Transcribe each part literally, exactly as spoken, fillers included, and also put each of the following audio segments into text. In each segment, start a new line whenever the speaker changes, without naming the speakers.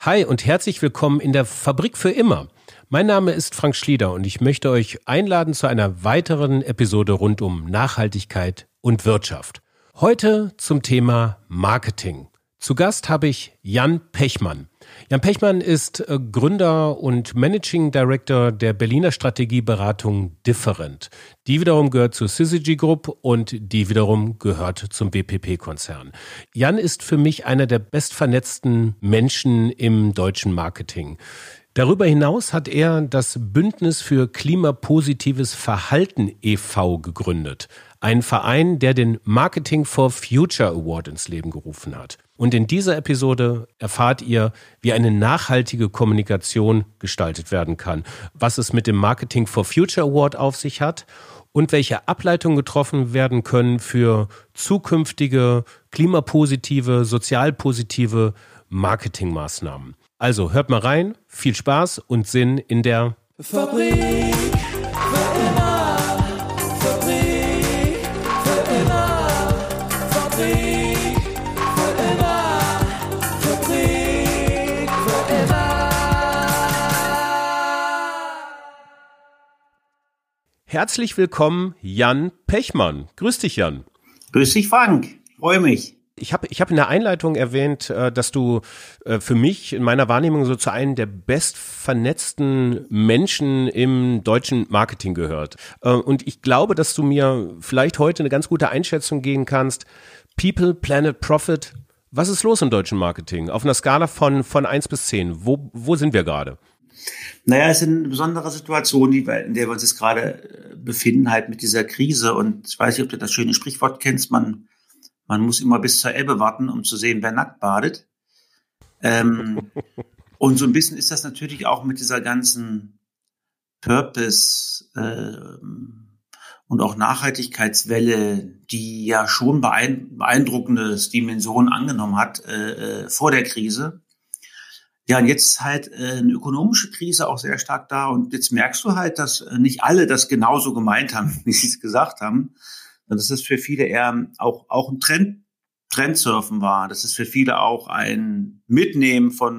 Hi und herzlich willkommen in der Fabrik für immer. Mein Name ist Frank Schlieder und ich möchte euch einladen zu einer weiteren Episode rund um Nachhaltigkeit und Wirtschaft. Heute zum Thema Marketing. Zu Gast habe ich Jan Pechmann. Jan Pechmann ist Gründer und Managing Director der Berliner Strategieberatung Different. Die wiederum gehört zur Syzygy Group und die wiederum gehört zum B P P-Konzern. Jan ist für mich einer der bestvernetzten Menschen im deutschen Marketing. Darüber hinaus hat er das Bündnis für klimapositives Verhalten e V gegründet. Ein Verein, der den Marketing for Future Award ins Leben gerufen hat. Und in dieser Episode erfahrt ihr, wie eine nachhaltige Kommunikation gestaltet werden kann, was es mit dem Marketing for Future Award auf sich hat und welche Ableitungen getroffen werden können für zukünftige klimapositive, sozialpositive Marketingmaßnahmen. Also hört mal rein, viel Spaß und Sinn in der
Fabrik für immer, Fabrik für immer, Fabrik für immer, Fabrik für immer.
Herzlich willkommen, Jan Pechmann. Grüß dich, Jan.
Grüß dich, Frank. Ich freue mich.
Ich habe ich hab in der Einleitung erwähnt, dass du für mich in meiner Wahrnehmung so zu einem der bestvernetzten Menschen im deutschen Marketing gehört. Und ich glaube, dass du mir vielleicht heute eine ganz gute Einschätzung geben kannst. People, Planet, Profit. Was ist los im deutschen Marketing? Auf einer Skala von, von eins bis zehn. Wo, wo sind wir gerade?
Naja, es ist eine besondere Situation, die wir, in der wir uns jetzt gerade befinden, halt mit dieser Krise. Und ich weiß nicht, ob du das schöne Sprichwort kennst, man Man muss immer bis zur Ebbe warten, um zu sehen, wer nackt badet. Ähm, und so ein bisschen ist das natürlich auch mit dieser ganzen Purpose äh, und auch Nachhaltigkeitswelle, die ja schon beeindruckende Dimensionen angenommen hat äh, vor der Krise. Ja, und jetzt ist halt äh, eine ökonomische Krise auch sehr stark da. Und jetzt merkst du halt, dass nicht alle das genauso gemeint haben, wie sie es gesagt haben. Dass es für viele eher auch, auch ein Trend, Trendsurfen war. Das ist für viele auch ein Mitnehmen von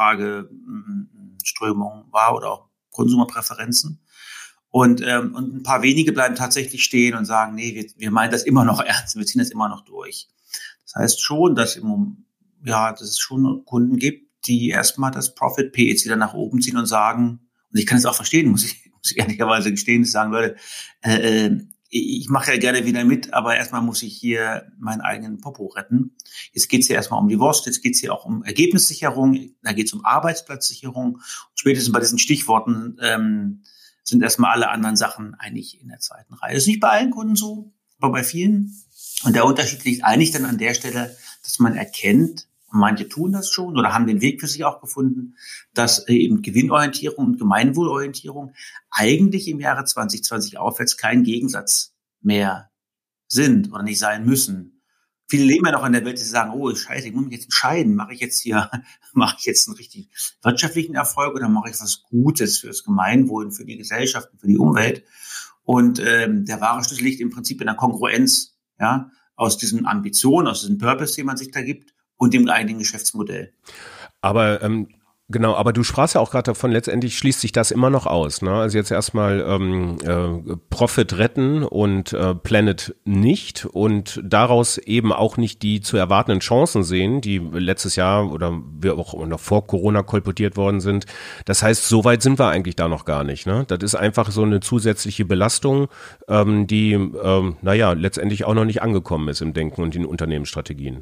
Nachfrageströmungen war oder auch Konsumerpräferenzen. Und, ähm, und ein paar wenige bleiben tatsächlich stehen und sagen, nee, wir, wir meinen das immer noch ernst, wir ziehen das immer noch durch. Das heißt schon, dass, im, ja, dass es schon Kunden gibt, die erstmal das Profit P jetzt wieder nach oben ziehen und sagen, und ich kann es auch verstehen, muss ich, muss ich ehrlicherweise gestehen, dass sagen, Leute, äh, äh, ich mache ja gerne wieder mit, aber erstmal muss ich hier meinen eigenen Popo retten. Jetzt geht's hier erstmal um die Wurst, jetzt geht's hier auch um Ergebnissicherung, da geht's um Arbeitsplatzsicherung. Und spätestens bei diesen Stichworten ähm, sind erstmal alle anderen Sachen eigentlich in der zweiten Reihe. Das ist nicht bei allen Kunden so, aber bei vielen. Und der Unterschied liegt eigentlich dann an der Stelle, dass man erkennt, und manche tun das schon oder haben den Weg für sich auch gefunden, dass eben Gewinnorientierung und Gemeinwohlorientierung eigentlich im Jahre zwanzig zwanzig aufwärts kein Gegensatz mehr sind oder nicht sein müssen. Viele leben ja noch in der Welt, die sagen, oh, scheiße, ich muss mich jetzt entscheiden, mache ich jetzt hier, mache ich jetzt einen richtig wirtschaftlichen Erfolg oder mache ich was Gutes fürs Gemeinwohl und für die Gesellschaft und für die Umwelt? Und ähm, der wahre Schlüssel liegt im Prinzip in der Kongruenz, ja, aus diesen Ambitionen, aus diesem Purpose, den man sich da gibt, und dem eigenen Geschäftsmodell.
Aber ähm, genau, aber du sprachst ja auch gerade davon, letztendlich schließt sich das immer noch aus. Ne? Also jetzt erstmal ähm, äh, Profit retten und äh, Planet nicht und daraus eben auch nicht die zu erwartenden Chancen sehen, die letztes Jahr oder wir auch noch vor Corona kolportiert worden sind. Das heißt, so weit sind wir eigentlich da noch gar nicht. Ne? Das ist einfach so eine zusätzliche Belastung, ähm, die, ähm, naja, letztendlich auch noch nicht angekommen ist im Denken und in Unternehmensstrategien.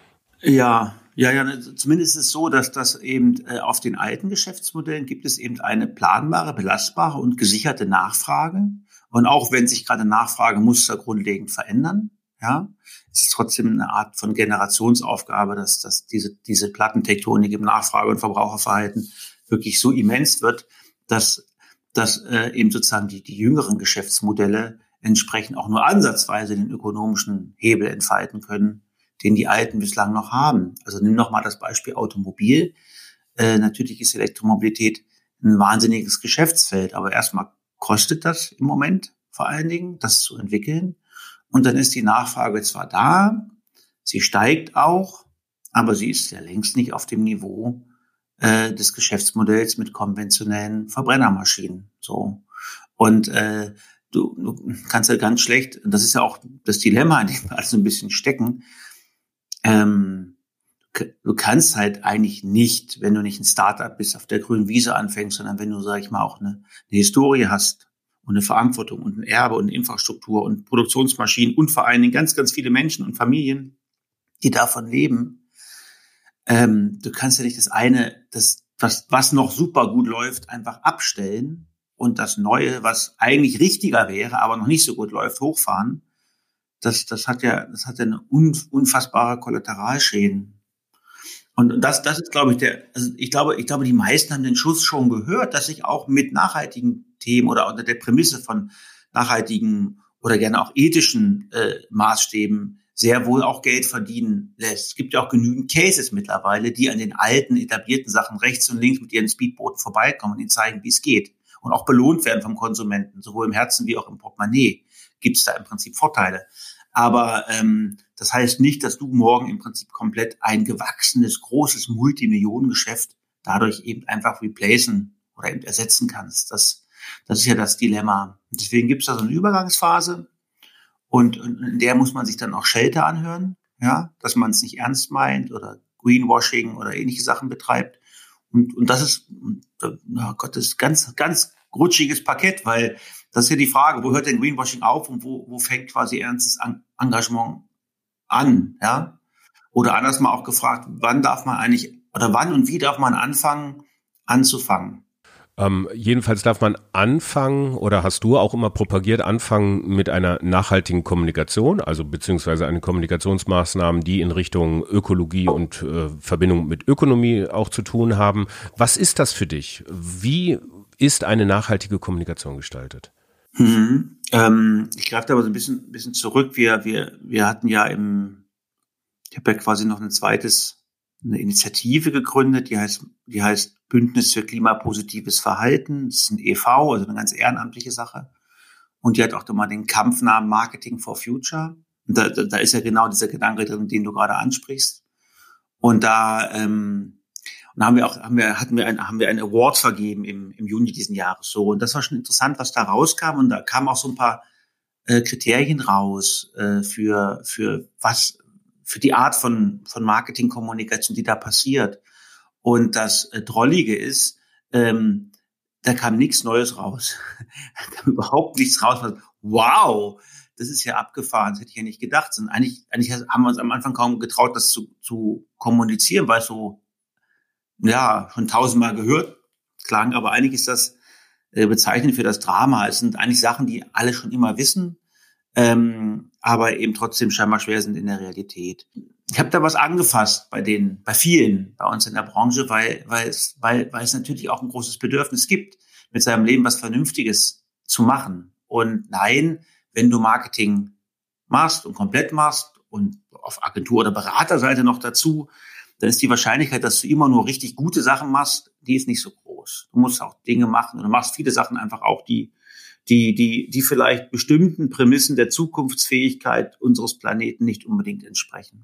Ja, ja, ja, zumindest ist es so, dass das eben äh, auf den alten Geschäftsmodellen gibt es eben eine planbare, belastbare und gesicherte Nachfrage. Und auch wenn sich gerade Nachfragemuster grundlegend verändern, ja, ist es trotzdem eine Art von Generationsaufgabe, dass, dass diese, diese Plattentektonik im Nachfrage- und Verbraucherverhalten wirklich so immens wird, dass, dass äh, eben sozusagen die, die jüngeren Geschäftsmodelle entsprechend auch nur ansatzweise den ökonomischen Hebel entfalten können, den die Alten bislang noch haben. Also nimm noch mal das Beispiel Automobil. Äh, natürlich ist Elektromobilität ein wahnsinniges Geschäftsfeld, aber erstmal kostet das im Moment vor allen Dingen, das zu entwickeln. Und dann ist die Nachfrage zwar da, sie steigt auch, aber sie ist ja längst nicht auf dem Niveau, äh, des Geschäftsmodells mit konventionellen Verbrennermaschinen. So. Und äh, du, du kannst ja ganz schlecht, das ist ja auch das Dilemma, in dem wir also ein bisschen stecken, ähm, du kannst halt eigentlich nicht, wenn du nicht ein Startup bist, auf der grünen Wiese anfängst, sondern wenn du, sag ich mal, auch eine, eine Historie hast und eine Verantwortung und ein Erbe und eine Infrastruktur und Produktionsmaschinen und vor allen Dingen ganz, ganz viele Menschen und Familien, die davon leben. Ähm, du kannst ja nicht das eine, das, was, was noch super gut läuft, einfach abstellen und das Neue, was eigentlich richtiger wäre, aber noch nicht so gut läuft, hochfahren. Das, das hat ja, das hat ja eine unfassbare Kollateralschäden. Und das, das ist, glaube ich, der, also ich glaube, ich glaube, die meisten haben den Schuss schon gehört, dass sich auch mit nachhaltigen Themen oder unter der Prämisse von nachhaltigen oder gerne auch ethischen äh, Maßstäben sehr wohl auch Geld verdienen lässt. Es gibt ja auch genügend Cases mittlerweile, die an den alten, etablierten Sachen rechts und links mit ihren Speedbooten vorbeikommen und ihnen zeigen, wie es geht. Und auch belohnt werden vom Konsumenten, sowohl im Herzen wie auch im Portemonnaie gibt es da im Prinzip Vorteile. Aber ähm, das heißt nicht, dass du morgen im Prinzip komplett ein gewachsenes, großes Multimillionengeschäft dadurch eben einfach replacen oder eben ersetzen kannst. Das, das ist ja das Dilemma. Und deswegen gibt es da so eine Übergangsphase und, und in der muss man sich dann auch Schelte anhören, ja, dass man es nicht ernst meint oder Greenwashing oder ähnliche Sachen betreibt. Und, und das ist, oh Gott, das ist ganz, ganz rutschiges Parkett, weil das ist ja die Frage, wo hört denn Greenwashing auf und wo, wo fängt quasi ernstes Engagement an, ja? Oder anders mal auch gefragt, wann darf man eigentlich, oder wann und wie darf man anfangen, anzufangen?
Ähm, jedenfalls darf man anfangen, oder hast du auch immer propagiert, anfangen mit einer nachhaltigen Kommunikation, also beziehungsweise eine Kommunikationsmaßnahmen, die in Richtung Ökologie und äh, Verbindung mit Ökonomie auch zu tun haben. Was ist das für dich? Wie ist eine nachhaltige Kommunikation gestaltet?
Mhm. Ähm, ich greife da aber so ein bisschen, bisschen zurück. Wir, wir, wir hatten ja im, ich habe ja quasi noch ein zweites, eine Initiative gegründet, die heißt, die heißt Bündnis für klimapositives Verhalten. Das ist ein E V, also eine ganz ehrenamtliche Sache. Und die hat auch mal den Kampfnamen Marketing for Future. Und da, da, da ist ja genau dieser Gedanke drin, den du gerade ansprichst. Und da, ähm, und haben wir auch, haben wir, hatten wir ein, haben wir einen Award vergeben im, im Juni diesen Jahres, so. Und das war schon interessant, was da rauskam. Und da kamen auch so ein paar äh, Kriterien raus, äh, für, für was, für die Art von, von Marketingkommunikation, die da passiert. Und das äh, Drollige ist, ähm, da kam nichts Neues raus. Da kam überhaupt nichts raus. Wow, das ist ja abgefahren, das hätte ich ja nicht gedacht. Und eigentlich, eigentlich haben wir uns am Anfang kaum getraut, das zu, zu kommunizieren, weil es so, ja, schon tausendmal gehört klang, aber eigentlich ist das äh, bezeichnend für das Drama. Es sind eigentlich Sachen, die alle schon immer wissen, ähm, aber eben trotzdem scheinbar schwer sind in der Realität. Ich habe da was angefasst bei den, bei vielen bei uns in der Branche, weil, weil es, weil, weil es natürlich auch ein großes Bedürfnis gibt, mit seinem Leben was Vernünftiges zu machen. Und nein, wenn du Marketing machst und komplett machst und auf Agentur- oder Beraterseite noch dazu, dann ist die Wahrscheinlichkeit, dass du immer nur richtig gute Sachen machst, die ist nicht so groß. Du musst auch Dinge machen und du machst viele Sachen einfach auch, die, die, die, die vielleicht bestimmten Prämissen der Zukunftsfähigkeit unseres Planeten nicht unbedingt entsprechen.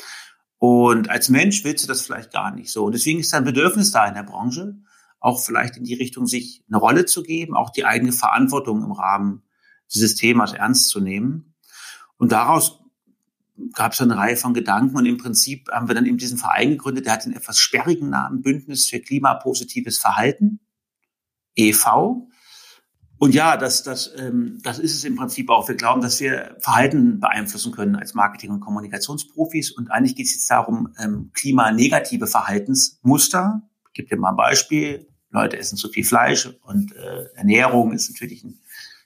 Und als Mensch willst du das vielleicht gar nicht so. Und deswegen ist da ein Bedürfnis da in der Branche, auch vielleicht in die Richtung, sich eine Rolle zu geben, auch die eigene Verantwortung im Rahmen dieses Themas ernst zu nehmen. Und daraus gab es eine Reihe von Gedanken und im Prinzip haben wir dann eben diesen Verein gegründet, der hat einen etwas sperrigen Namen, Bündnis für klimapositives Verhalten, E V. Und ja, das, das, ähm, das ist es im Prinzip auch. Wir glauben, dass wir Verhalten beeinflussen können als Marketing- und Kommunikationsprofis. Und eigentlich geht es jetzt darum, ähm, klimanegative Verhaltensmuster. Ich gebe dir mal ein Beispiel. Leute essen zu viel Fleisch und äh, Ernährung ist natürlich ein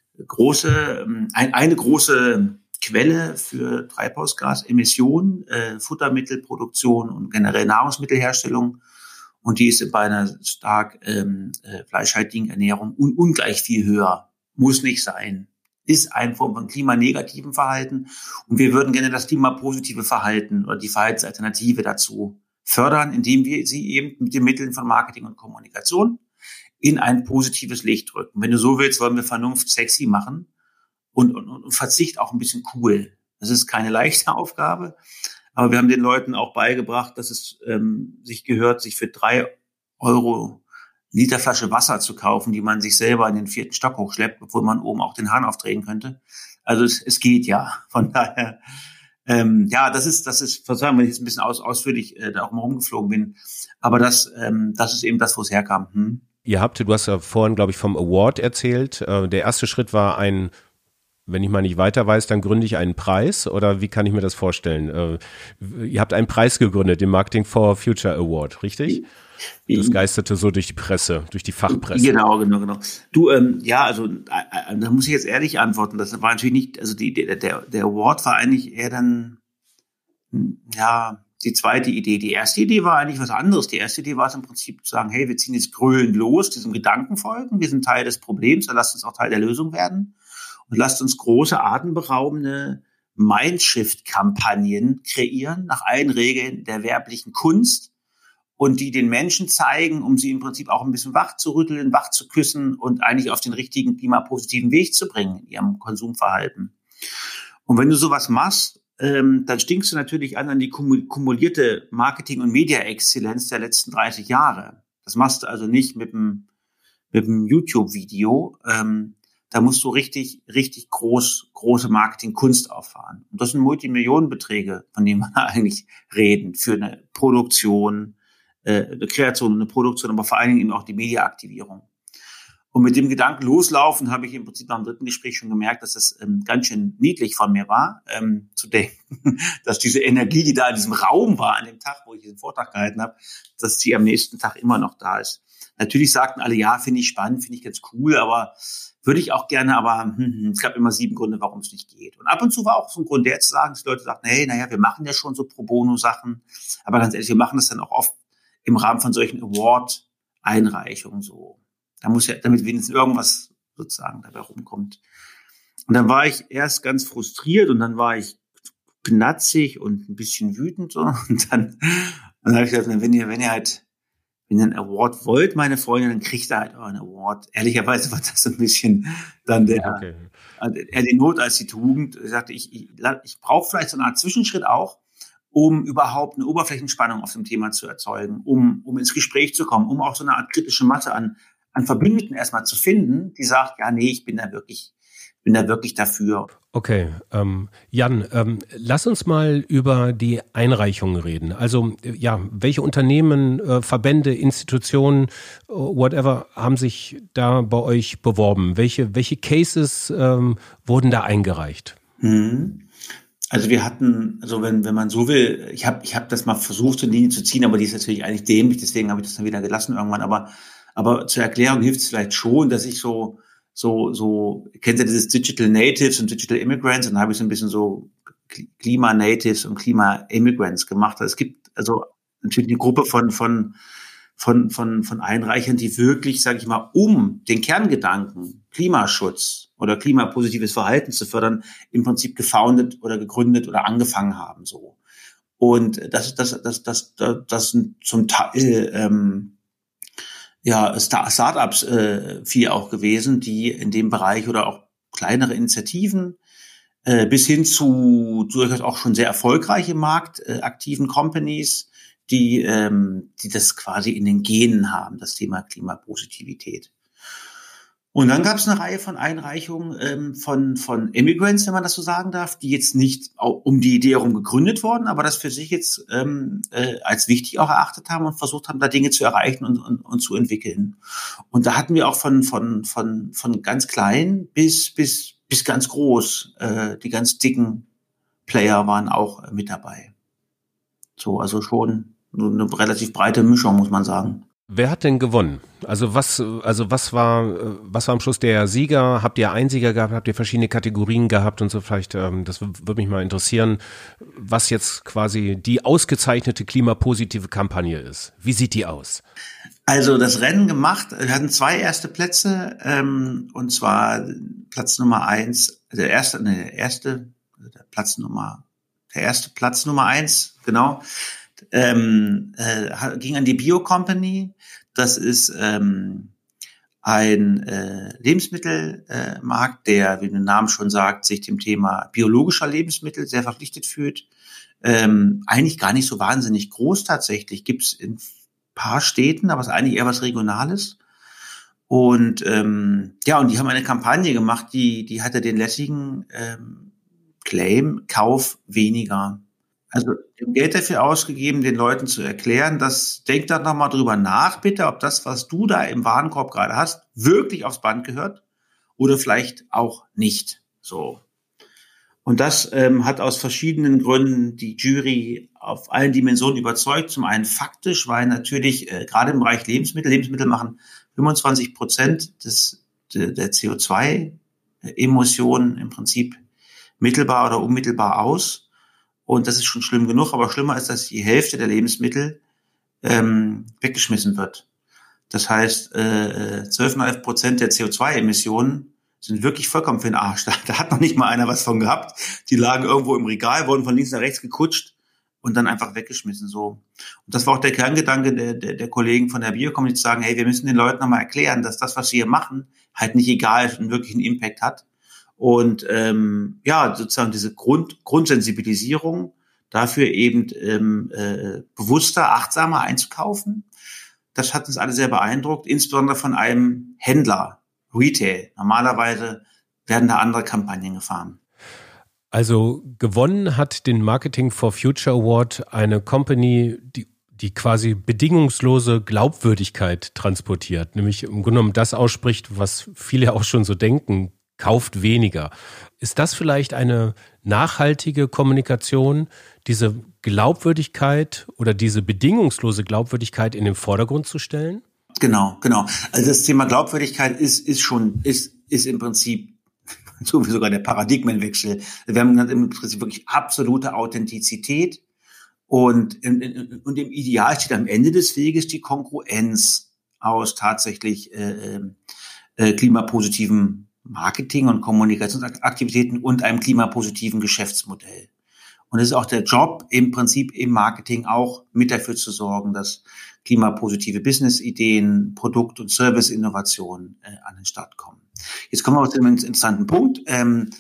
große, ähm, ein, eine große Quelle für Treibhausgasemissionen, äh, Futtermittelproduktion und generell Nahrungsmittelherstellung. Und die ist bei einer stark ähm, äh, fleischhaltigen Ernährung un- ungleich viel höher. Muss nicht sein. Ist eine Form von klimanegativen Verhalten. Und wir würden gerne das klimapositive Verhalten oder die Verhaltensalternative dazu fördern, indem wir sie eben mit den Mitteln von Marketing und Kommunikation in ein positives Licht rücken. Wenn du so willst, wollen wir Vernunft sexy machen. Und, und, und Verzicht auch ein bisschen cool. Das ist keine leichte Aufgabe, aber wir haben den Leuten auch beigebracht, dass es ähm, sich gehört, sich für drei Euro Literflasche Wasser zu kaufen, die man sich selber in den vierten Stock hochschleppt, obwohl man oben auch den Hahn aufdrehen könnte. Also es, es geht ja. Von daher, ähm, ja, das ist, das ist, verzeihung, wenn ich jetzt ein bisschen aus, ausführlich äh, da auch mal rumgeflogen bin. Aber das, ähm, das ist eben das, wo es herkam. Hm?
Ihr habt, du hast ja vorhin, glaube ich, vom Award erzählt. Äh, der erste Schritt war ein, wenn ich mal nicht weiter weiß, dann gründe ich einen Preis, oder wie kann ich mir das vorstellen? Äh, ihr habt einen Preis gegründet, den Marketing for Future Award, richtig? Das geisterte so durch die Presse, durch die Fachpresse.
Genau, genau, genau. Du, ähm, ja, also äh, da muss ich jetzt ehrlich antworten. Das war natürlich nicht, also die, der, der, der Award war eigentlich eher dann, ja, die zweite Idee. Die erste Idee war eigentlich was anderes. Die erste Idee war es im Prinzip zu sagen, hey, wir ziehen jetzt grölend los, diesem Gedanken folgen, wir sind Teil des Problems, dann lasst uns auch Teil der Lösung werden und lasst uns große, atemberaubende Mindshift-Kampagnen kreieren, nach allen Regeln der werblichen Kunst, und die den Menschen zeigen, um sie im Prinzip auch ein bisschen wach zu rütteln, wach zu küssen und eigentlich auf den richtigen klimapositiven Weg zu bringen in ihrem Konsumverhalten. Und wenn du sowas machst, ähm, dann stinkst du natürlich an an die kumulierte Marketing- und Media-Exzellenz der letzten dreißig Jahre. Das machst du also nicht mit einem, mit einem YouTube-Video. Ähm, da musst du richtig, richtig groß, große Marketing-Kunst auffahren. Und das sind Multimillionenbeträge, von denen wir eigentlich reden, für eine Produktion, eine Kreation, eine Produktion, aber vor allen Dingen eben auch die Mediaaktivierung. Und mit dem Gedanken loslaufen habe ich im Prinzip nach dem dritten Gespräch schon gemerkt, dass das ähm, ganz schön niedlich von mir war, ähm, zu denken, dass diese Energie, die da in diesem Raum war an dem Tag, wo ich diesen Vortrag gehalten habe, dass die am nächsten Tag immer noch da ist. Natürlich sagten alle, ja, finde ich spannend, finde ich ganz cool, aber würde ich auch gerne, aber hm, hm, es gab immer sieben Gründe, warum es nicht geht. Und ab und zu war auch so ein Grund, der zu sagen, dass die Leute sagten, hey, naja, wir machen ja schon so Pro-Bono-Sachen, aber ganz ehrlich, wir machen das dann auch oft im Rahmen von solchen Award-Einreichungen so. Da muss ja, damit wenigstens irgendwas sozusagen dabei rumkommt. Und dann war ich erst ganz frustriert und dann war ich knatzig und ein bisschen wütend so. Und dann, dann habe ich gesagt, wenn ihr, wenn ihr halt, wenn ihr einen Award wollt, meine Freunde, dann kriegt ihr halt euren Award. Ehrlicherweise war das so ein bisschen dann der, okay. eher die Not als die Tugend. Ich sagte, ich, ich, ich brauche vielleicht so eine Art Zwischenschritt auch, um überhaupt eine Oberflächenspannung auf dem Thema zu erzeugen, um, um ins Gespräch zu kommen, um auch so eine Art kritische Masse an, an Verbündeten erstmal zu finden, die sagt, ja, nee, ich bin da wirklich, bin da wirklich dafür.
Okay, ähm, Jan, ähm, lass uns mal über die Einreichungen reden. Also, ja, welche Unternehmen, äh, Verbände, Institutionen, whatever, haben sich da bei euch beworben? Welche, welche Cases ähm, wurden da eingereicht?
Mhm. Also wir hatten, also wenn wenn man so will, ich habe ich habe das mal versucht, eine Linie zu ziehen, aber die ist natürlich eigentlich dämlich, deswegen habe ich das dann wieder gelassen irgendwann. Aber aber zur Erklärung hilft es vielleicht schon, dass ich so so so kennt ihr dieses Digital Natives und Digital Immigrants, und dann habe ich so ein bisschen so Klima Natives und Klima Immigrants gemacht. Es gibt also natürlich eine Gruppe von von von von von Einreichern, die wirklich, sage ich mal, um den Kerngedanken Klimaschutz oder klimapositives Verhalten zu fördern, im Prinzip gefoundet oder gegründet oder angefangen haben so. Und das das das das das, das sind zum Teil ähm, ja Startups äh, viel auch gewesen, die in dem Bereich oder auch kleinere Initiativen äh, bis hin zu durchaus auch schon sehr erfolgreich im Markt äh, aktiven Companies, die ähm, die das quasi in den Genen haben, das Thema Klimapositivität. Und dann gab es eine Reihe von Einreichungen ähm, von von Immigrants, wenn man das so sagen darf, die jetzt nicht um die Idee herum gegründet wurden, aber das für sich jetzt ähm, äh, als wichtig auch erachtet haben und versucht haben, da Dinge zu erreichen und, und, und zu entwickeln. Und da hatten wir auch von von von von ganz klein bis bis bis ganz groß, äh, die ganz dicken Player waren auch äh, mit dabei. So, also schon eine relativ breite Mischung, muss man sagen.
Wer hat denn gewonnen? Also was, also was war, was war am Schluss der Sieger? Habt ihr einen Sieger gehabt? Habt ihr verschiedene Kategorien gehabt und so? Vielleicht, ähm, das würde mich mal interessieren, was jetzt quasi die ausgezeichnete klimapositive Kampagne ist. Wie sieht die aus?
Also das Rennen gemacht, wir hatten zwei erste Plätze, ähm, und zwar Platz Nummer eins, der erste, ne, der erste, der Platz Nummer, der erste Platz Nummer eins, genau. Ähm, äh, ging an die Bio Company. Das ist ähm, ein äh, Lebensmittelmarkt, äh, der, wie der Name schon sagt, sich dem Thema biologischer Lebensmittel sehr verpflichtet fühlt. Ähm, eigentlich gar nicht so wahnsinnig groß tatsächlich. Gibt es in paar Städten, aber es ist eigentlich eher was Regionales. Und ähm, ja, und die haben eine Kampagne gemacht, die die hatte den lässigen ähm, Claim, Kauf weniger. Also die haben Geld dafür ausgegeben, den Leuten zu erklären, dass, denk da nochmal drüber nach, bitte, ob das, was du da im Warenkorb gerade hast, wirklich aufs Band gehört oder vielleicht auch nicht. So. Und das ähm, hat aus verschiedenen Gründen die Jury auf allen Dimensionen überzeugt. Zum einen faktisch, weil natürlich äh, gerade im Bereich Lebensmittel, Lebensmittel machen fünfundzwanzig Prozent des, de, der C O zwei Emissionen im Prinzip mittelbar oder unmittelbar aus. Und das ist schon schlimm genug, aber schlimmer ist, dass die Hälfte der Lebensmittel ähm, weggeschmissen wird. Das heißt, äh, zwölf Komma fünf Prozent der C O zwei Emissionen sind wirklich vollkommen für den Arsch. Da, da hat noch nicht mal einer was von gehabt. Die lagen irgendwo im Regal, wurden von links nach rechts gekutscht und dann einfach weggeschmissen. So. Und das war auch der Kerngedanke der, der, der Kollegen von der Bio-Community, zu sagen, hey, wir müssen den Leuten nochmal erklären, dass das, was wir hier machen, halt nicht egal ist und wirklich einen Impact hat. Und ähm, ja, sozusagen diese Grund, Grundsensibilisierung dafür eben ähm, äh, bewusster, achtsamer einzukaufen, das hat uns alle sehr beeindruckt, insbesondere von einem Händler, Retail. Normalerweise werden da andere Kampagnen gefahren.
Also gewonnen hat den Marketing for Future Award eine Company, die, die quasi bedingungslose Glaubwürdigkeit transportiert, nämlich im Grunde genommen das ausspricht, was viele auch schon so denken, kauft weniger. Ist das vielleicht eine nachhaltige Kommunikation, diese Glaubwürdigkeit oder diese bedingungslose Glaubwürdigkeit in den Vordergrund zu stellen?
Genau, genau. Also das Thema Glaubwürdigkeit ist, ist schon, ist, ist im Prinzip so wie sogar der Paradigmenwechsel. Wir haben im Prinzip wirklich absolute Authentizität und, in, und im Ideal steht am Ende des Weges die Kongruenz aus tatsächlich äh, äh, klimapositiven Marketing- und Kommunikationsaktivitäten und einem klimapositiven Geschäftsmodell. Und es ist auch der Job im Prinzip im Marketing auch mit dafür zu sorgen, dass klimapositive Business-Ideen, Produkt- und Service-Innovationen äh, an den Start kommen. Jetzt kommen wir zu einem interessanten Punkt. Ähm,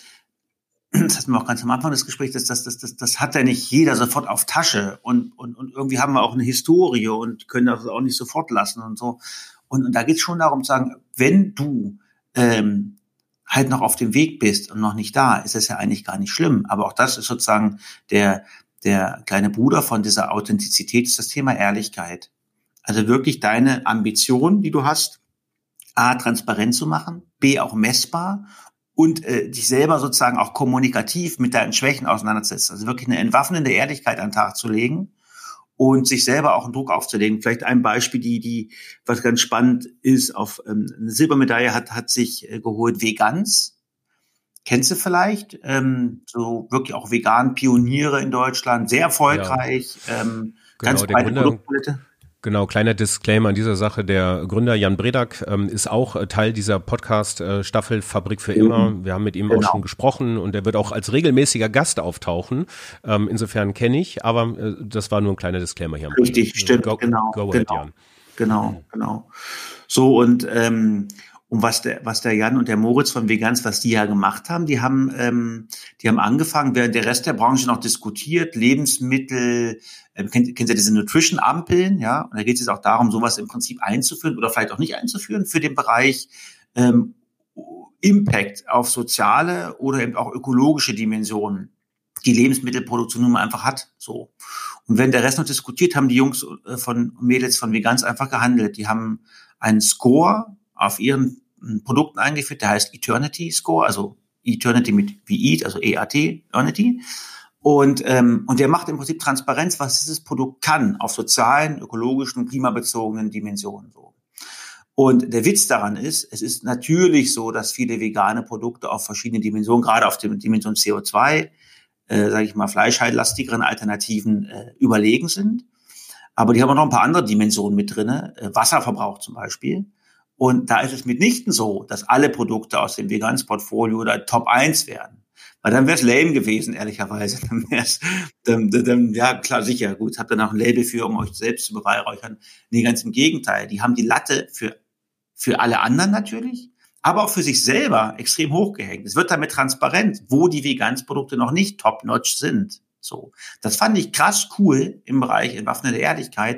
das hatten wir auch ganz am Anfang des Gesprächs, das, das, das, das, das hat ja nicht jeder sofort auf Tasche. Und, und, und irgendwie haben wir auch eine Historie und können das auch nicht sofort lassen und so. Und, und da geht es schon darum zu sagen, wenn du ähm, halt noch auf dem Weg bist und noch nicht da, ist es ja eigentlich gar nicht schlimm. Aber auch das ist sozusagen der, der kleine Bruder von dieser Authentizität, ist das Thema Ehrlichkeit. Also wirklich deine Ambition, die du hast, A, transparent zu machen, B, auch messbar und äh, dich selber sozusagen auch kommunikativ mit deinen Schwächen auseinanderzusetzen. Also wirklich eine entwaffnende Ehrlichkeit an den Tag zu legen und sich selber auch einen Druck aufzulegen. Vielleicht ein Beispiel, die, die, was ganz spannend ist, auf ähm, eine Silbermedaille hat, hat sich äh, geholt Vegans. Kennst du vielleicht? Ähm, so wirklich auch vegan Pioniere in Deutschland, sehr erfolgreich, ja. ähm,
genau,
ganz breite Produktpalette.
Genau, kleiner Disclaimer an dieser Sache. Der Gründer Jan Bredak ähm, ist auch äh, Teil dieser Podcast-Staffel äh, Fabrik für immer. Wir haben mit ihm genau. auch schon gesprochen und er wird auch als regelmäßiger Gast auftauchen. Ähm, insofern kenne ich, aber äh, das war nur ein kleiner Disclaimer hier.
Richtig, stimmt,
go,
genau.
Go
ahead,
genau, Jan.
genau, genau. So und ähm, Und was der, was der Jan und der Moritz von Vegans, was die ja gemacht haben, die haben, ähm, die haben angefangen, während der Rest der Branche noch diskutiert, Lebensmittel, ähm, kennt, kennt ihr diese Nutrition-Ampeln, ja? Und da geht es jetzt auch darum, sowas im Prinzip einzuführen oder vielleicht auch nicht einzuführen für den Bereich ähm, Impact auf soziale oder eben auch ökologische Dimensionen, die Lebensmittelproduktion nun mal einfach hat, so. Und wenn der Rest noch diskutiert, haben die Jungs von Mädels von Vegans einfach gehandelt. Die haben einen Score auf ihren Produkten eingeführt, der heißt Eternity Score, also Eternity mit wie Eat, also E A T, Eternity. Und, ähm, und der macht im Prinzip Transparenz, was dieses Produkt kann, auf sozialen, ökologischen, klimabezogenen Dimensionen, so. Und der Witz daran ist, es ist natürlich so, dass viele vegane Produkte auf verschiedene Dimensionen, gerade auf der Dimension C O zwei, äh, sage ich mal, fleischhaltlastigeren Alternativen äh, überlegen sind. Aber die haben auch noch ein paar andere Dimensionen mit drinne, äh, Wasserverbrauch zum Beispiel. Und da ist es mitnichten so, dass alle Produkte aus dem Vegans-Portfolio oder Top eins werden. Weil dann wäre es lame gewesen, ehrlicherweise. Dann wäre es, dann, dann, ja klar, sicher, gut, habt ihr noch ein Label für, um euch selbst zu beweihräuchern. Nee, ganz im Gegenteil. Die haben die Latte für, für alle anderen natürlich, aber auch für sich selber extrem hochgehängt. Es wird damit transparent, wo die Vegans-Produkte noch nicht top-notch sind. So. Das fand ich krass cool im Bereich entwaffnete Ehrlichkeit,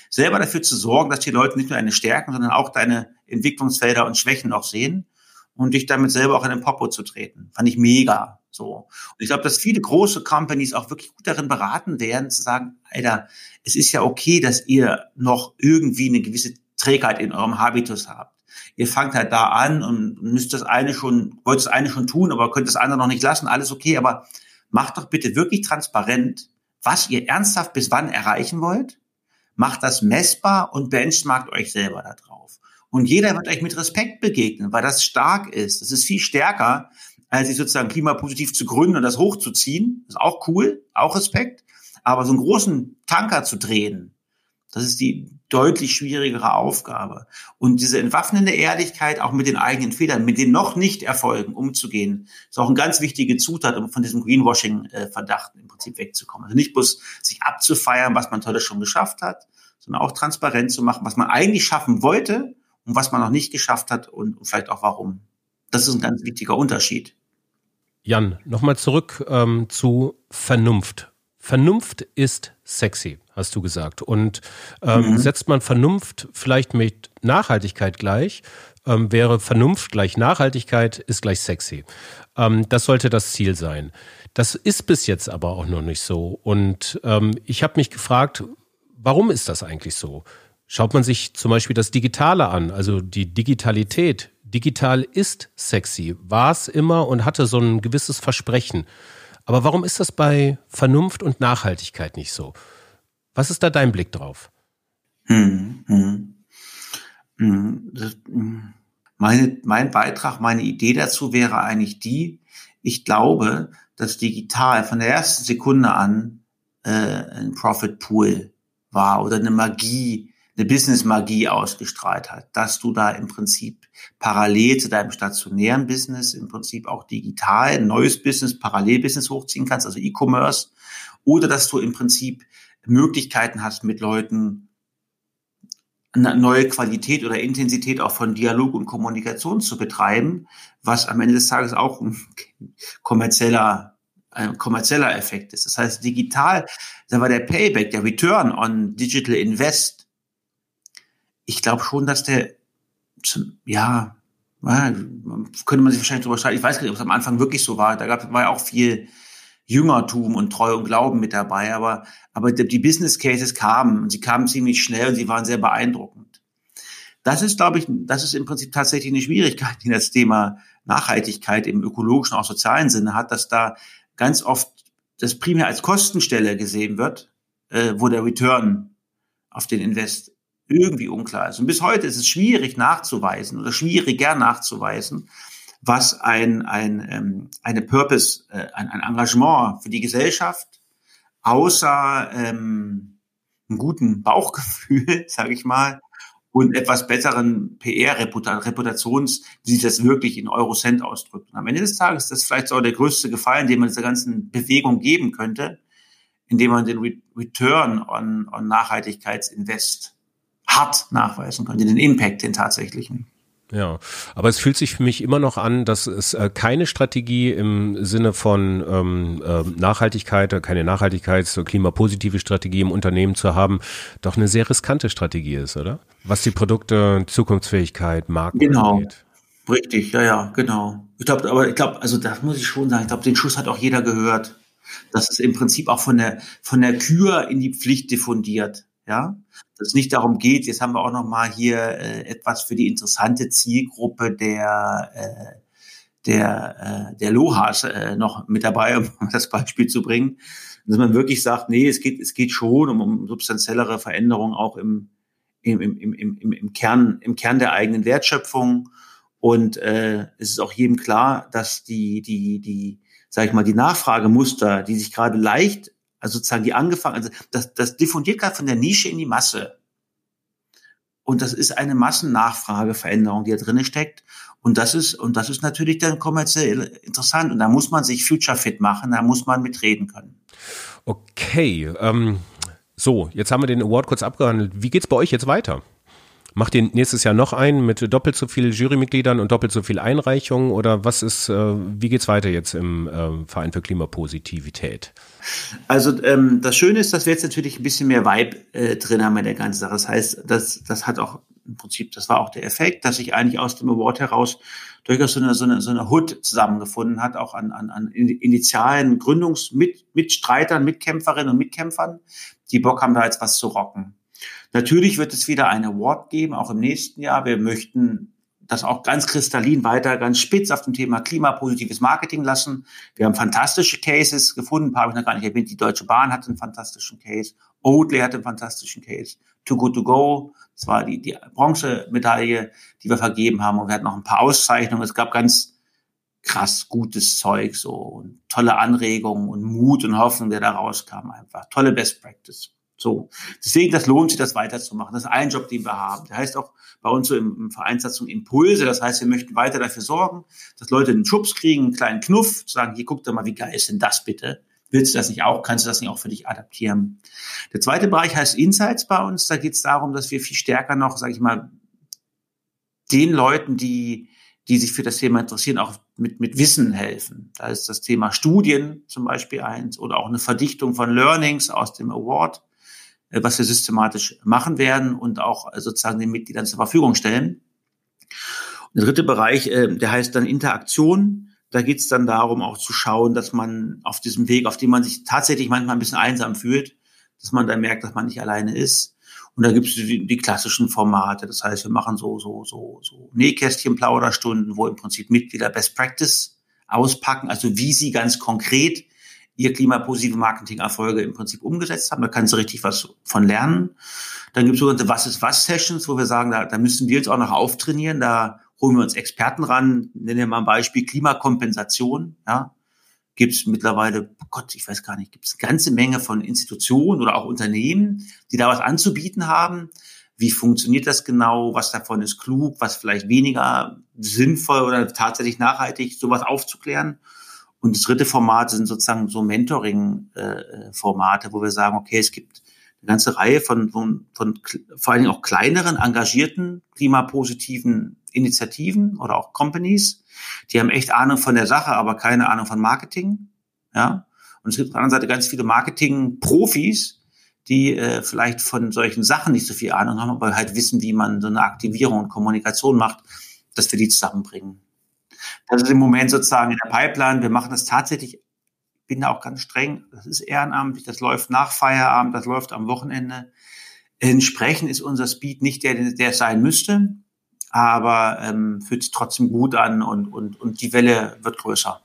selber dafür zu sorgen, dass die Leute nicht nur deine Stärken, sondern auch deine Entwicklungsfelder und Schwächen auch sehen und dich damit selber auch in den Popo zu treten. Fand ich mega. So. Und ich glaube, dass viele große Companies auch wirklich gut darin beraten werden, zu sagen, Alter, es ist ja okay, dass ihr noch irgendwie eine gewisse Trägheit in eurem Habitus habt. Ihr fangt halt da an und müsst das eine schon, wollt das eine schon tun, aber könnt das andere noch nicht lassen, alles okay, aber macht doch bitte wirklich transparent, was ihr ernsthaft bis wann erreichen wollt. Macht das messbar und benchmarkt euch selber da drauf. Und jeder wird euch mit Respekt begegnen, weil das stark ist. Das ist viel stärker, als sich sozusagen klimapositiv zu gründen und das hochzuziehen. Das ist auch cool, auch Respekt. Aber so einen großen Tanker zu drehen, das ist die deutlich schwierigere Aufgabe. Und diese entwaffnende Ehrlichkeit, auch mit den eigenen Fehlern, mit den noch nicht Erfolgen umzugehen, ist auch eine ganz wichtige Zutat, um von diesem Greenwashing-Verdacht im Prinzip wegzukommen. Also nicht bloß sich abzufeiern, was man Tolles schon geschafft hat, sondern auch transparent zu machen, was man eigentlich schaffen wollte und was man noch nicht geschafft hat und vielleicht auch warum. Das ist ein ganz wichtiger Unterschied.
Jan, nochmal zurück ähm, zu Vernunft. Vernunft ist sexy, hast du gesagt. Und ähm, mhm. setzt man Vernunft vielleicht mit Nachhaltigkeit gleich, ähm, wäre Vernunft gleich Nachhaltigkeit ist gleich sexy. Ähm, das sollte das Ziel sein. Das ist bis jetzt aber auch noch nicht so. Und ähm, ich habe mich gefragt, warum ist das eigentlich so? Schaut man sich zum Beispiel das Digitale an, also die Digitalität. Digital ist sexy, war es immer und hatte so ein gewisses Versprechen. Aber warum ist das bei Vernunft und Nachhaltigkeit nicht so? Was ist da dein Blick drauf?
Hm, hm. Hm, das, meine, mein Beitrag, meine Idee dazu wäre eigentlich die, ich glaube, dass digital von der ersten Sekunde an äh, ein Profit Pool war oder eine Magie, eine Business-Magie ausgestrahlt hat, dass du da im Prinzip parallel zu deinem stationären Business im Prinzip auch digital ein neues Business, Parallel-Business hochziehen kannst, also E-Commerce, oder dass du im Prinzip Möglichkeiten hast, mit Leuten eine neue Qualität oder Intensität auch von Dialog und Kommunikation zu betreiben, was am Ende des Tages auch ein kommerzieller, ein kommerzieller Effekt ist. Das heißt, digital, da war der Payback, der Return on Digital Invest. Ich glaube schon, dass der, ja, ja, könnte man sich wahrscheinlich drüber streiten. Ich weiß gar nicht, ob es am Anfang wirklich so war. Da gab, war ja auch viel Jüngertum und Treu und Glauben mit dabei. Aber, aber die Business Cases kamen und sie kamen ziemlich schnell und sie waren sehr beeindruckend. Das ist, glaube ich, das ist im Prinzip tatsächlich eine Schwierigkeit, die das Thema Nachhaltigkeit im ökologischen, auch sozialen Sinne hat, dass da ganz oft das primär als Kostenstelle gesehen wird, äh, wo der Return auf den Invest irgendwie unklar ist. Und bis heute ist es schwierig nachzuweisen oder schwieriger nachzuweisen, was ein, ein, ähm, eine Purpose, äh, ein, ein Engagement für die Gesellschaft außer ähm, einem guten Bauchgefühl, sage ich mal, und etwas besseren P R-Reputations, die sich das wirklich in Eurocent ausdrückt. Und am Ende des Tages ist das vielleicht auch der größte Gefallen, den man dieser ganzen Bewegung geben könnte, indem man den Re- Return on, on Nachhaltigkeitsinvest hart nachweisen könnte, den Impact, den tatsächlichen.
Ja, aber es fühlt sich für mich immer noch an, dass es äh, keine Strategie im Sinne von ähm, äh, Nachhaltigkeit, keine Nachhaltigkeits- oder klimapositive Strategie im Unternehmen zu haben, doch eine sehr riskante Strategie ist, oder? Was die Produkte, Zukunftsfähigkeit, Marken
genau.
angeht.
Richtig, ja, ja, genau. Ich glaube, aber ich glaube, also das muss ich schon sagen, ich glaube, den Schuss hat auch jeder gehört. Das ist im Prinzip auch von der von der Kür in die Pflicht diffundiert. Ja, dass es nicht darum geht, jetzt haben wir auch noch mal hier äh, etwas für die interessante Zielgruppe der äh, der äh, der Lohas äh, noch mit dabei, um das Beispiel zu bringen, dass man wirklich sagt, nee, es geht es geht schon um, um substanziellere Veränderungen auch im im im im im im Kern im Kern der eigenen Wertschöpfung, und äh, es ist auch jedem klar, dass die die die sag ich mal die Nachfragemuster, die sich gerade leicht, also sozusagen die angefangen, also das, das diffundiert gerade von der Nische in die Masse. Und das ist eine Massennachfrageveränderung, die da drin steckt. Und das ist, und das ist natürlich dann kommerziell interessant. Und da muss man sich future fit machen, da muss man mitreden können.
Okay, ähm, so, jetzt haben wir den Award kurz abgehandelt. Wie geht's bei euch jetzt weiter? Macht ihr nächstes Jahr noch einen mit doppelt so viel Jurymitgliedern und doppelt so viel Einreichungen oder was ist, äh, wie geht's weiter jetzt im äh, Verein für Klimapositivität?
Also ähm, das Schöne ist, dass wir jetzt natürlich ein bisschen mehr Vibe äh, drin haben in der ganzen Sache. Das heißt, das, das hat auch im Prinzip, das war auch der Effekt, dass sich eigentlich aus dem Award heraus durchaus so eine, so eine, so eine Hood zusammengefunden hat, auch an, an, an initialen Gründungsmitstreitern, Mitkämpferinnen und Mitkämpfern, die Bock haben, da jetzt was zu rocken. Natürlich wird es wieder einen Award geben, auch im nächsten Jahr. Wir möchten das auch ganz kristallin weiter, ganz spitz auf dem Thema klimapositives Marketing lassen. Wir haben fantastische Cases gefunden, ein paar habe ich noch gar nicht erwähnt. Die Deutsche Bahn hatte einen fantastischen Case, Oatly hatte einen fantastischen Case, Too Good To Go, das war die, die Bronzemedaille, die wir vergeben haben. Und wir hatten noch ein paar Auszeichnungen. Es gab ganz krass gutes Zeug, so und tolle Anregungen und Mut und Hoffnung, der da rauskam einfach. Tolle Best Practice. So, deswegen, das lohnt sich, das weiterzumachen. Das ist ein Job, den wir haben. Der heißt auch bei uns so im, im Vereinssatzung Impulse. Das heißt, wir möchten weiter dafür sorgen, dass Leute einen Schubs kriegen, einen kleinen Knuff, sagen, hier, guck doch mal, wie geil ist denn das bitte? Willst du das nicht auch? Kannst du das nicht auch für dich adaptieren? Der zweite Bereich heißt Insights bei uns. Da geht es darum, dass wir viel stärker noch, sage ich mal, den Leuten, die die sich für das Thema interessieren, auch mit, mit Wissen helfen. Da ist das Thema Studien zum Beispiel eins oder auch eine Verdichtung von Learnings aus dem Award, was wir systematisch machen werden und auch sozusagen den Mitgliedern zur Verfügung stellen. Und der dritte Bereich, der heißt dann Interaktion. Da geht es dann darum, auch zu schauen, dass man auf diesem Weg, auf dem man sich tatsächlich manchmal ein bisschen einsam fühlt, dass man dann merkt, dass man nicht alleine ist. Und da gibt es die, die klassischen Formate. Das heißt, wir machen so so so so Nähkästchen-Plauderstunden, wo im Prinzip Mitglieder Best Practice auspacken, also wie sie ganz konkret ihr klimapositive Marketing-Erfolge im Prinzip umgesetzt haben. Da kannst du richtig was von lernen. Dann gibt es sogenannte Was-ist-was-Sessions, wo wir sagen, da, da müssen wir jetzt auch noch auftrainieren. Da holen wir uns Experten ran. Nennen wir mal ein Beispiel Klimakompensation. Ja, gibt es mittlerweile, oh Gott, ich weiß gar nicht, gibt es eine ganze Menge von Institutionen oder auch Unternehmen, die da was anzubieten haben. Wie funktioniert das genau? Was davon ist klug? Was vielleicht weniger sinnvoll oder tatsächlich nachhaltig, sowas aufzuklären? Und das dritte Format sind sozusagen so Mentoring-Formate, wo wir sagen, okay, es gibt eine ganze Reihe von, von, von vor allen Dingen auch kleineren, engagierten, klimapositiven Initiativen oder auch Companies. Die haben echt Ahnung von der Sache, aber keine Ahnung von Marketing. Ja. Und es gibt auf der anderen Seite ganz viele Marketing-Profis, die äh, vielleicht von solchen Sachen nicht so viel Ahnung haben, aber halt wissen, wie man so eine Aktivierung und Kommunikation macht, dass wir die zusammenbringen. Das ist im Moment sozusagen in der Pipeline. Wir machen das tatsächlich, ich bin da auch ganz streng, das ist ehrenamtlich, das läuft nach Feierabend, das läuft am Wochenende. Entsprechend ist unser Speed nicht der, der es sein müsste, aber ähm, fühlt sich trotzdem gut an und, und, und die Welle wird größer.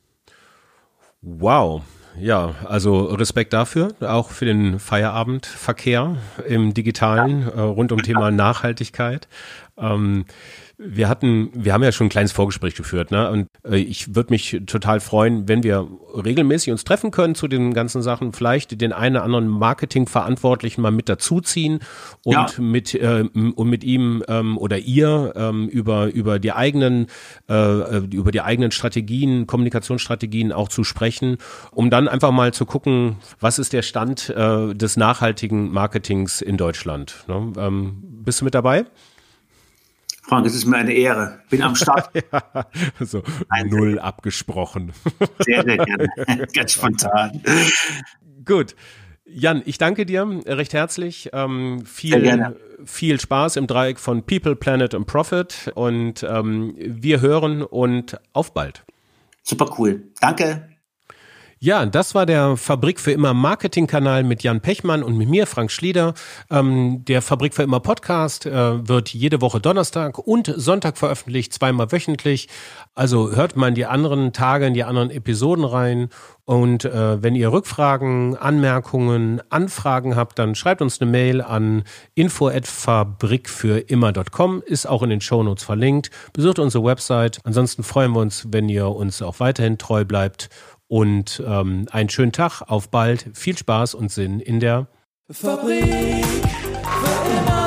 Wow. Ja, also Respekt dafür, auch für den Feierabendverkehr im Digitalen, ja. äh, rund um Thema Nachhaltigkeit. Ähm, Wir hatten, wir haben ja schon ein kleines Vorgespräch geführt, ne? Und äh, ich würde mich total freuen, wenn wir regelmäßig uns treffen können zu den ganzen Sachen, vielleicht den einen oder anderen Marketingverantwortlichen mal mit dazuziehen und ja. mit äh, und mit ihm ähm, oder ihr ähm, über über die eigenen äh, über die eigenen Strategien, Kommunikationsstrategien auch zu sprechen, um dann einfach mal zu gucken, was ist der Stand äh, des nachhaltigen Marketings in Deutschland. Ne? Ähm, bist du mit dabei?
Frank, es ist mir eine Ehre. Bin am Start.
Ja, so Nein, null abgesprochen.
Sehr, sehr gerne. Ganz spontan.
Gut. Jan, ich danke dir recht herzlich. Ähm, viel, viel Spaß im Dreieck von People, Planet und Profit. Und ähm, wir hören und auf bald.
Super cool. Danke.
Ja, das war der Fabrik für immer Marketingkanal mit Jan Pechmann und mit mir, Frank Schlieder. Ähm, der Fabrik für immer Podcast äh, wird jede Woche Donnerstag und Sonntag veröffentlicht, zweimal wöchentlich. Also hört mal in die anderen Tage, in die anderen Episoden rein. Und äh, wenn ihr Rückfragen, Anmerkungen, Anfragen habt, dann schreibt uns eine Mail an info at fabrik für immer punkt com, ist auch in den Shownotes verlinkt. Besucht unsere Website. Ansonsten freuen wir uns, wenn ihr uns auch weiterhin treu bleibt. Und ähm, einen schönen Tag, auf bald, viel Spaß und Sinn in der
Fabrik für immer.